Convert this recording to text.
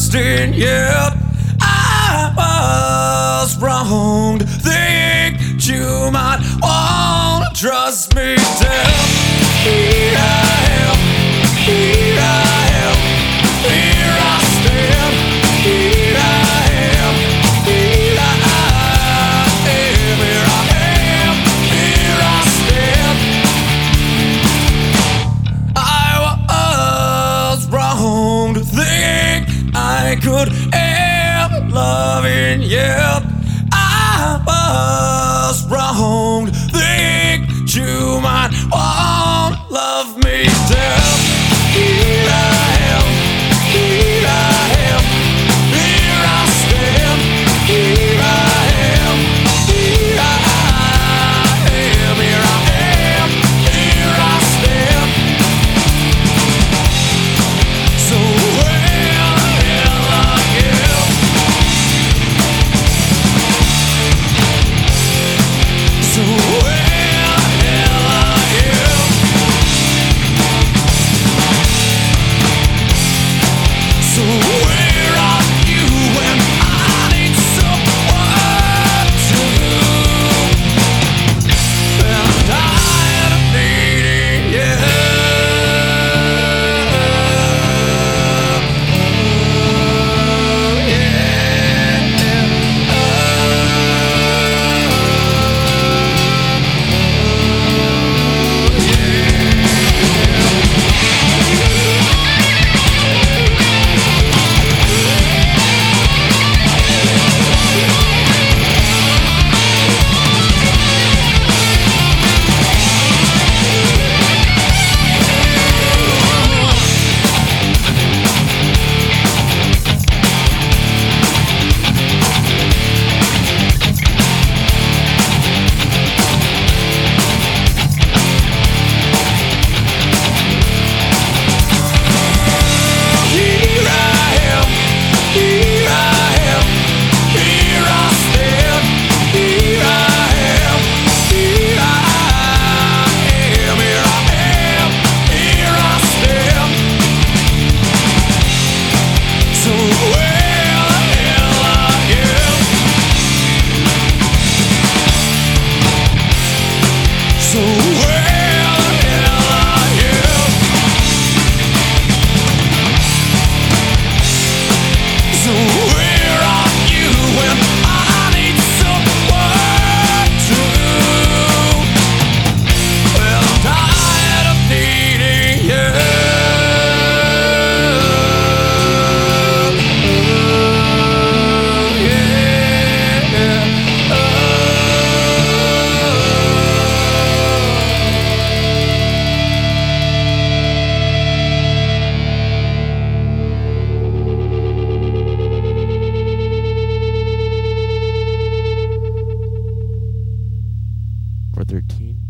trusting you. I was wrong to think you might want to trust me too. Here I am, here I am, here I stand. Here I am, here I am, here I am, here I stand. I was wrong to think I could end loving you. I was wrong to think you might want to love me too. Here I am, here I am, here I stand. Here I am, here I am, here I am, here I stand. So where the hell are you? So where the hell are you? So where are you when I need someone to? I'm tired of needing you. For 13